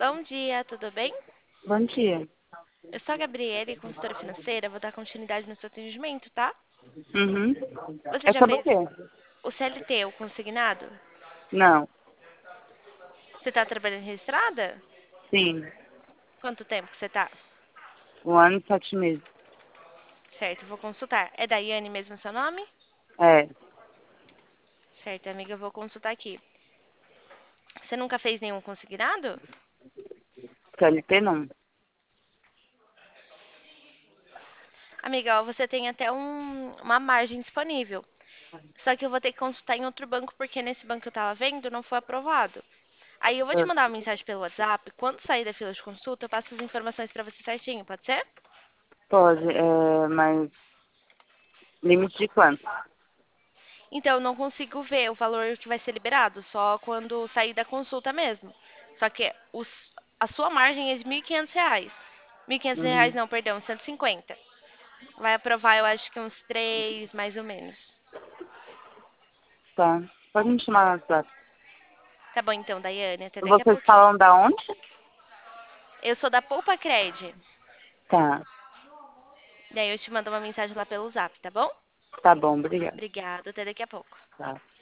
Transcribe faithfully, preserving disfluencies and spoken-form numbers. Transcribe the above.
Bom dia, tudo bem? Bom dia. Eu sou a Gabriele, consultora financeira, vou dar continuidade no seu atendimento, tá? Uhum. Você É já sobre o fez quê? o C L T, o consignado? Não. Você tá trabalhando registrada? Sim. Quanto tempo que você tá? Um ano e sete meses. Certo, vou consultar. É Daiane mesmo seu nome? É. Certo, amiga, eu vou consultar aqui. Você nunca fez nenhum consignado? C L T não. Amiga, ó, você tem até um- uma margem disponível. Só que eu vou ter que consultar em outro banco, porque nesse banco que eu tava vendo não foi aprovado. Aí eu vou te Ah, mandar uma mensagem pelo WhatsApp. Quando sair da fila de consulta, eu passo as informações pra você certinho, pode ser? pode, é, mas limite de quanto? Então, eu não consigo ver o valor que vai ser liberado, só quando sair da consulta mesmo. Só que os, a sua margem é de mil e quinhentos reais. mil e quinhentos reais Uhum. não, perdão, cento e cinquenta. Vai aprovar, eu acho que uns três, mais ou menos. Tá. Pode me chamar no WhatsApp. Tá bom então, Daiane, até daqui a Vocês pouquinho. falam da onde? Eu sou da Poupa Cred. Tá. Daí eu te mando uma mensagem lá pelo Zap, tá bom? Tá bom, obrigada. Obrigada, até daqui a pouco. Tá.